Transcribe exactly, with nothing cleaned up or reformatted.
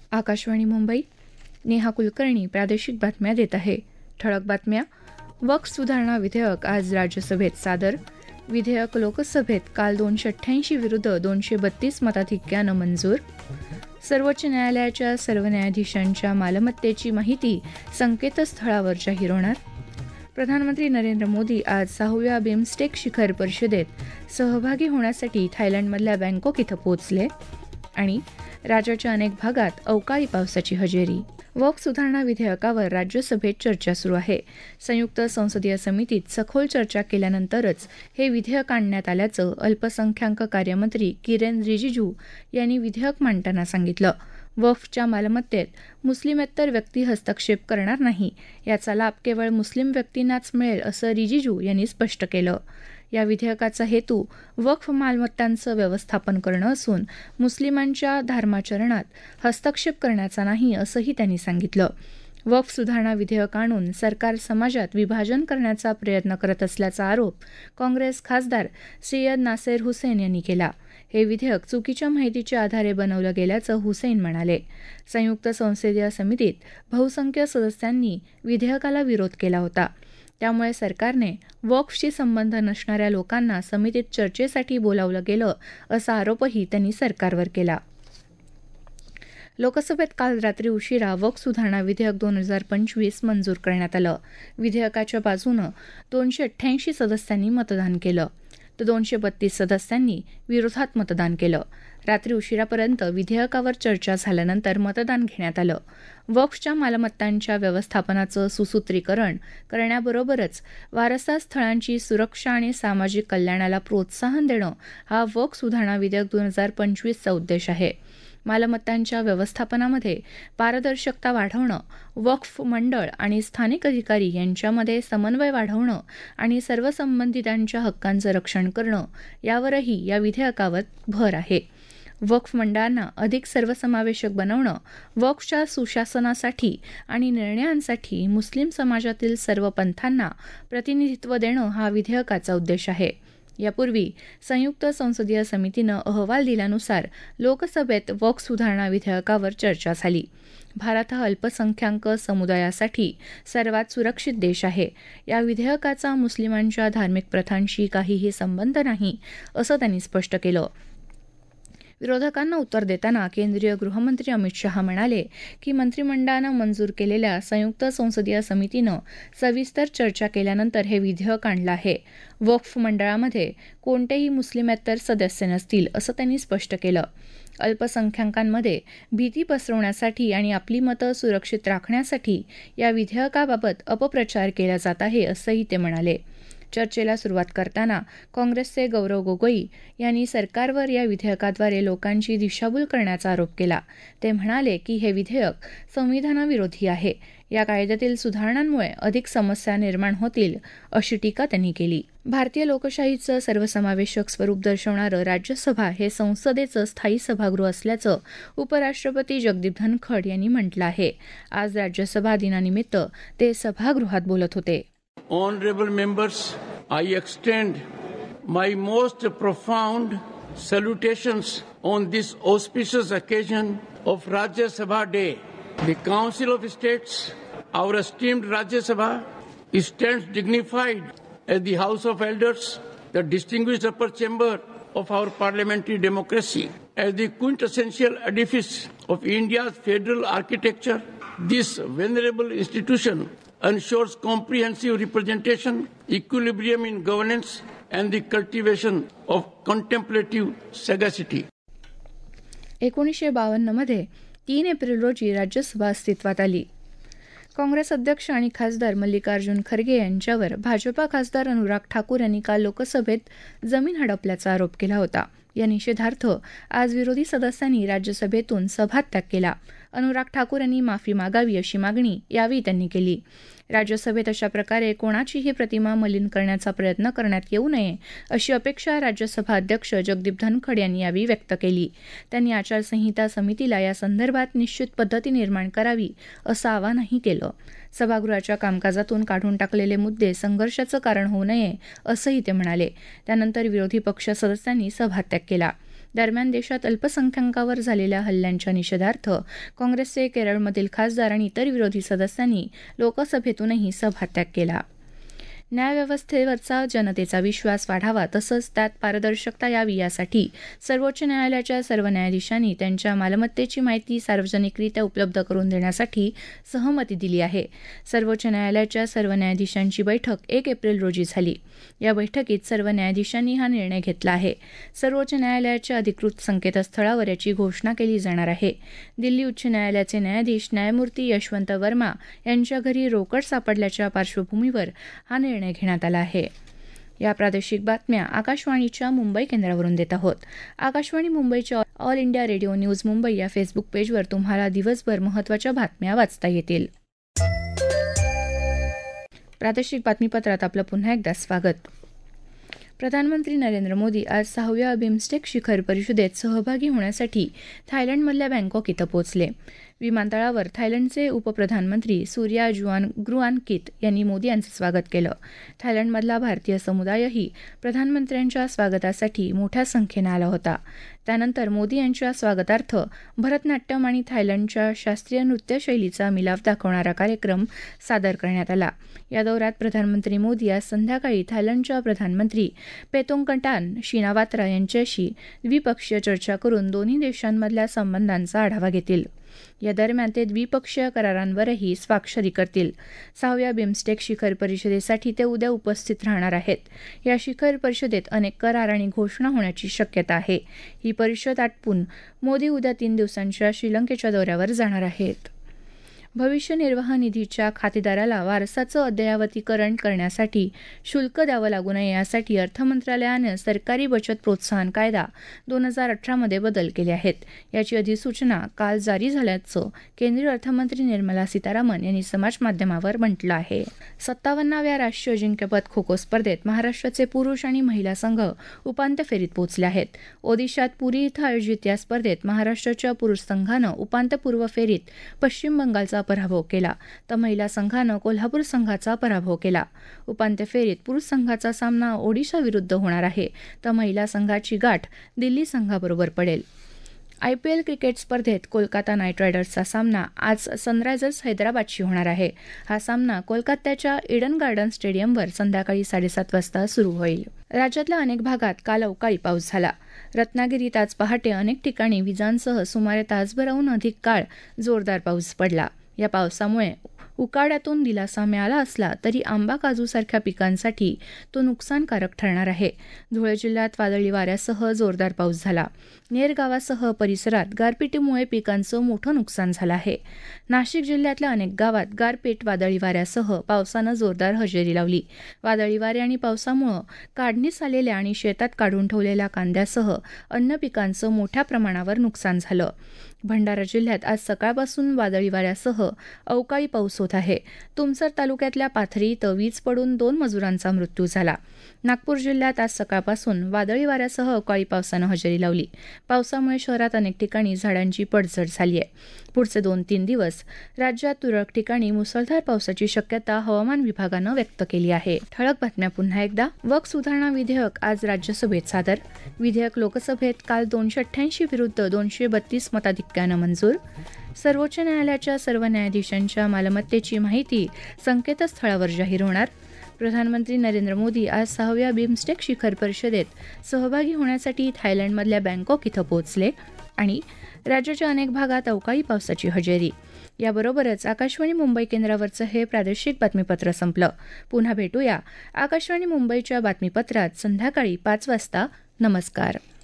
आकाशवाणी मुंबई. नेहा कुलकर्णी प्रादेशिक बातम्या देत आहे. ठळक बातम्या. वक्फ सुधारणा विधेयक आज राज्यसभेत सादर. विधेयक लोकसभेत काल दोनशे अठ्ठ्याऐंशी विरुद्ध दोनशे बत्तीस मताधिक्यानं मंजूर. सर्वोच्च न्यायालयाच्या सर्व न्यायाधीशांच्या मालमत्तेची माहिती संकेतस्थळावर जाहीर होणार. प्रधानमंत्री नरेंद्र मोदी आज सहाव्या बिमस्टेक शिखर परिषदेत सहभागी होण्यासाठी थायलंडमधल्या बँकॉक इथं पोहोचले. आणि राज्याच्या अनेक भागात अवकाळी पावसाची हजेरी. वक्फ सुधारणा विधेयकावर राज्यसभेत चर्चा सुरू आहे. संयुक्त संसदीय समितीत सखोल चर्चा केल्यानंतरच हे विधेयक आणण्यात आल्याचं अल्पसंख्याक कार्यमंत्री किरेन रिजिजू यांनी विधेयक मांडताना सांगितलं. वक्फच्या मालमत्तेत मुस्लिमेतर व्यक्ती हस्तक्षेप करणार नाही, याचा लाभ केवळ मुस्लिम व्यक्तींनाच मिळेल असं रिजिजू यांनी स्पष्ट केलं. या विधेयकाचा हेतू वक्फ मालमत्तांचं व्यवस्थापन करणं असून मुस्लिमांच्या धर्माचरणात हस्तक्षेप करण्याचा नाही असंही त्यांनी सांगितलं. वक्फ सुधारणा विधेयक आणून सरकार समाजात विभाजन करण्याचा प्रयत्न करत असल्याचा आरोप काँग्रेस खासदार सय्यद नासेर हुसेन यांनी केला. हे विधेयक चुकीच्या माहितीच्या आधारे बनवलं गेल्याचं हुसेन म्हणाले. संयुक्त संसदीय समितीत बहुसंख्य सदस्यांनी विधेयकाला विरोध केला होता. त्यामुळे सरकारने वक्फशी संबंध नसणाऱ्या लोकांना समितीत चर्चेसाठी बोलावलं गेलं असा आरोपही त्यांनी सरकारवर केला. लोकसभेत काल रात्री उशिरा वक्फ सुधारणा विधेयक दोन हजार पंचवीस मंजूर करण्यात आलं. विधेयकाच्या बाजूनं दोनशे अठ्ठ्याऐंशी सदस्यांनी मतदान केलं तर दोनशे बत्तीस सदस्यांनी विरोधात मतदान केलं. रात्री उशिरापर्यंत विधेयकावर चर्चा झाल्यानंतर मतदान घेण्यात आलं. वक्फच्या मालमत्तांच्या व्यवस्थापनाचं सुसूत्रीकरण करण्याबरोबरच वारसास्थळांची सुरक्षा आणि सामाजिक कल्याणाला प्रोत्साहन देणं हा वक्फ सुधारणा विधेयक दोन हजार पंचवीसचा उद्देश आहे. मालमत्तांच्या व्यवस्थापनामध्ये पारदर्शकता वाढवणं, वक्फ मंडळ आणि स्थानिक अधिकारी यांच्यामध्ये समन्वय वाढवणं आणि सर्व संबंधितांच्या हक्कांचं रक्षण करणं यावरही या विधेयकावर भर आहे. वक्फ मंडळांना अधिक सर्वसमावेशक बनवणं, वक्फच्या सुशासनासाठी आणि निर्णयांसाठी मुस्लिम समाजातील सर्व पंथांना प्रतिनिधित्व देणं हा विधेयकाचा उद्देश आहे. यापूर्वी संयुक्त संसदीय समितीनं अहवाल दिल्यानुसार लोकसभेत वक्फ सुधारणा विधेयकावर चर्चा झाली. भारत हा अल्पसंख्याक समुदायासाठी सर्वात सुरक्षित देश आहे. या विधेयकाचा मुस्लिमांच्या धार्मिक प्रथांशी काहीही संबंध नाही असं त्यांनी स्पष्ट केलं. विरोधकांना उत्तर देताना केंद्रीय गृहमंत्री अमित शहा म्हणाले की मंत्रिमंडळानं मंजूर केलेल्या संयुक्त संसदीय समितीनं सविस्तर चर्चा केल्यानंतर हे विधेयक आणलं आहे. वक्फ मंडळामध्ये कोणतेही मुस्लिमेतर सदस्य नसतील असं त्यांनी स्पष्ट केलं. अल्पसंख्याकांमध्ये भीती पसरवण्यासाठी आणि आपली मतं सुरक्षित राखण्यासाठी या विधेयकाबाबत अपप्रचार केला जात आहे असंही ते म्हणाले. चर्चेला सुरुवात करताना काँग्रेसचे गौरव गोगोई यांनी सरकारवर या विधेयकाद्वारे लोकांची दिशाभूल करण्याचा आरोप केला. ते म्हणाले की हे विधेयक संविधानाविरोधी आहे. या कायद्यातील सुधारणांमुळे अधिक समस्या निर्माण होतील अशी टीका त्यांनी केली. भारतीय लोकशाहीचं सर्वसमावेशक स्वरूप दर्शवणारं राज्यसभा हे संसदेचं स्थायी सभागृह असल्याचं उपराष्ट्रपती जगदीप धनखड यांनी म्हटलं आहे. आज राज्यसभा दिनानिमित्त ते सभागृहात बोलत होते. Honorable members, I extend my most profound salutations on this auspicious occasion of Rajya Sabha Day. The Council of States, our esteemed Rajya Sabha, stands dignified as the House of Elders, the distinguished upper chamber of our parliamentary democracy. As the quintessential edifice of India's federal architecture, this venerable institution ensures comprehensive representation, equilibrium in governance, and the cultivation of contemplative sagacity. एकोणीसशे बावन्न मध्ये तीन April रोजी राज्यसभा अस्तित्वात आली. काँग्रेस अध्यक्ष आणि खासदार मल्लिकार्जुन खरगे यांच्यावर भाजपा खासदार अनुराग ठाकूर यांनी काल लोकसभेत जमीन हडपल्याचा आरोप केला होता. या निषेधार्थ आज विरोधी सदस्यांनी राज्यसभेतून सभात्याग केला. अनुराग ठाकूर यांनी माफी मागावी अशी मागणी यावेळी त्यांनी केली. राज्यसभेत अशा प्रकारे कोणाचीही प्रतिमा मलिन करण्याचा प्रयत्न करण्यात येऊ नये अशी अपेक्षा राज्यसभा अध्यक्ष जगदीप धनखड यांनी यावेळी व्यक्त केली. त्यांनी आचारसंहिता समितीला या संदर्भात निश्चित पद्धती निर्माण करावी असं आवाहनही केलं. सभागृहाच्या कामकाजातून काढून टाकलेले मुद्दे संघर्षाचं कारण होऊ नये असंही ते म्हणाले. त्यानंतर विरोधी पक्ष सदस्यांनी सभात्याग केला. दरम्यान देशात अल्पसंख्याकांवर झालेल्या हल्ल्यांच्या निषेधार्थ काँग्रेसचे केरळमधील खासदार आणि इतर विरोधी सदस्यांनी लोकसभेतूनही सभात्याग केला. न्यायव्यवस्थेवरचा जनतेचा विश्वास वाढावा तसंच त्यात पारदर्शकता यावी यासाठी सर्वोच्च न्यायालयाच्या सर्व न्यायाधीशांनी त्यांच्या मालमत्तेची माहिती सार्वजनिकरित्या उपलब्ध करून देण्यासाठी सहमती दिली आहे. सर्वोच्च न्यायालयाच्या सर्व न्यायाधीशांची बैठक एक एप्रिल रोजी झाली. या बैठकीत सर्व न्यायाधीशांनी हा निर्णय घेतला आहे. सर्वोच्च न्यायालयाच्या अधिकृत संकेतस्थळावर याची घोषणा केली जाणार आहे. दिल्ली उच्च न्यायालयाचे न्यायाधीश न्यायमूर्ती यशवंत वर्मा यांच्या घरी रोकड सापडल्याच्या पार्श्वभूमीवर हा निर्णय घेण्यात आला आहे. या प्रादेशिक बातम्या आकाशवाणीच्या मुंबई केंद्रावरून देत आहोत. आकाशवाणी मुंबईच्या all India radio news Mumbai या फेसबुक पेजवर तुम्हाला दिवसभर महत्त्वाच्या बातम्या वाचता येतील. प्रादेशिक बातमीपत्रात आपलं पुन्हा एकदा स्वागत. प्रधानमंत्री नरेंद्र मोदी आज सहाव्या बिमस्टेक शिखर परिषदेत सहभागी होण्यासाठी थायलंडमधल्या बँकॉक इथं पोहोचले. विमानतळावर थायलंडचे उपप्रधानमंत्री सूर्या जुआन ग्रुआनकित यांनी मोदी यांचं स्वागत केलं. थायलंडमधला भारतीय समुदायही प्रधानमंत्र्यांच्या स्वागतासाठी मोठ्या संख्येनं आला होता. त्यानंतर मोदी यांच्या स्वागतार्थ भरतनाट्यम आणि थायलंडच्या शास्त्रीय नृत्यशैलीचा मिलाफ दाखवणारा कार्यक्रम सादर करण्यात आला. या दौऱ्यात प्रधानमंत्री मोदी आज संध्याकाळी थायलंडच्या प्रधानमंत्री पेतोंगटान शिनावात्रा यांच्याशी द्विपक्षीय चर्चा करून दोन्ही देशांमधल्या संबंधांचा आढावा घेतील. या दरम्यान ते द्विपक्षीय करारांवरही स्वाक्षरी करतील. सहाव्या बिमस्टेक शिखर परिषदेसाठी ते उद्या उपस्थित राहणार आहेत. या शिखर परिषदेत अनेक करार आणि घोषणा होण्याची शक्यता आहे. ही परिषद आटपून मोदी उद्या तीन दिवसांच्या श्रीलंकेच्या दौऱ्यावर जाणार आहेत. भविष्य निर्वाह निधीच्या खातेदाराला वारसाचं अद्ययावतीकरण करण्यासाठी शुल्क द्यावं लागू नये यासाठी अर्थ मंत्रालयानं सरकारी बचत प्रोत्साहन कायदा दोन हजार अठरामध्ये बदल केले आहेत. याची अधिसूचना काल जारी झाल्याचं केंद्रीय अर्थमंत्री निर्मला सीतारामन यांनी समाजमाध्यमावर म्हटलं आहे. सत्तावन्नाव्या राष्ट्रीय अजिंक्यपद खो खो स्पर्धेत महाराष्ट्राचे पुरुष आणि महिला संघ उपांत्य फेरीत पोहोचले आहेत. ओदिशात पुरी इथं आयोजित या स्पर्धेत महाराष्ट्राच्या पुरुष संघानं उपांत्यपूर्व फेरीत पश्चिम बंगालचा पराभव केला तर महिला संघानं कोल्हापूर संघाचा पराभव केला. उपांत्य फेरीत पुरुष संघाचा सामना ओडिशा विरुद्ध होणार आहे तर महिला संघाची गाठ दिल्ली संघाबरोबर पडेल. आयपीएल क्रिकेट स्पर्धेत कोलकाता नाईट रायडर्सचा सामना आज सनरायझर्स हैदराबादशी होणार आहे. हा सामना कोलकात्याच्या ईडन गार्डन स्टेडियमवर संध्याकाळी साडेसात वाजता सुरू होईल. राज्यातल्या अनेक भागात काल अवकाळी पाऊस झाला. रत्नागिरीत आज पहाटे अनेक ठिकाणी विजांसह सुमारे तासभराहून अधिक काळ जोरदार पाऊस पडला. या पावसामुळे उकाड्यातून दिलासा मिळाला असला तरी आंबा काजूसारख्या पिकांसाठी तो नुकसानकारक ठरणार आहे. धुळे जिल्ह्यात वादळी वाऱ्यासह जोरदार पाऊस झाला. नेर गावासह परिसरात गारपिटीमुळे पिकांचं मोठं नुकसान झालं आहे. नाशिक जिल्ह्यातल्या अनेक गावात गारपीट वादळी वाऱ्यासह पावसानं जोरदार हजेरी लावली. वादळी वारे आणि पावसामुळे काढणीस आलेल्या आणि शेतात काढून ठेवलेल्या कांद्यासह अन्य पिकांचं मोठ्या प्रमाणावर नुकसान झालं. भंडारा जिल्ह्यात आज सकाळपासून वादळी वाऱ्यासह अवकाळी पाऊस होत आहे. तुमसर तालुक्यातल्या पाथरी इथं वीज पडून दोन मजुरांचा मृत्यू झाला. नागपूर जिल्ह्यात आज सकाळपासून वादळी वाऱ्यासह अवकाळी पावसानं हजेरी लावली. पावसामुळे शहरात अनेक ठिकाणी झाडांची पडझड झाली आहे. पुढचे दोन तीन दिवस राज्यात तुरळक ठिकाणी मुसळधार पावसाची शक्यता हवामान विभागानं व्यक्त केली आहे. ठळक बातम्या पुन्हा एकदा. वक्फ सुधारणा विधेयक आज राज्यसभेत सादर. विधेयक लोकसभेत काल दोनशे अठ्ठ्याऐंशी विरुद्ध दोनशे बत्तीस मताधिक्यानं मंजूर. सर्वोच्च न्यायालयाच्या सर्व न्यायाधीशांच्या मालमत्तेची माहिती संकेतस्थळावर जाहीर होणार. प्रधानमंत्री नरेंद्र मोदी आज सहाव्या बिमस्टेक शिखर परिषदेत सहभागी होण्यासाठी थायलंडमधल्या बँकॉक इथं पोहोचले. आणि राज्याच्या अनेक भागात अवकाळी पावसाची हजेरी. याबरोबरच आकाशवाणी मुंबई केंद्रावरचं हे प्रादेशिक बातमीपत्र संपलं. पुन्हा भेटूया आकाशवाणी मुंबईच्या बातमीपत्रात संध्याकाळी पाच वाजता. नमस्कार.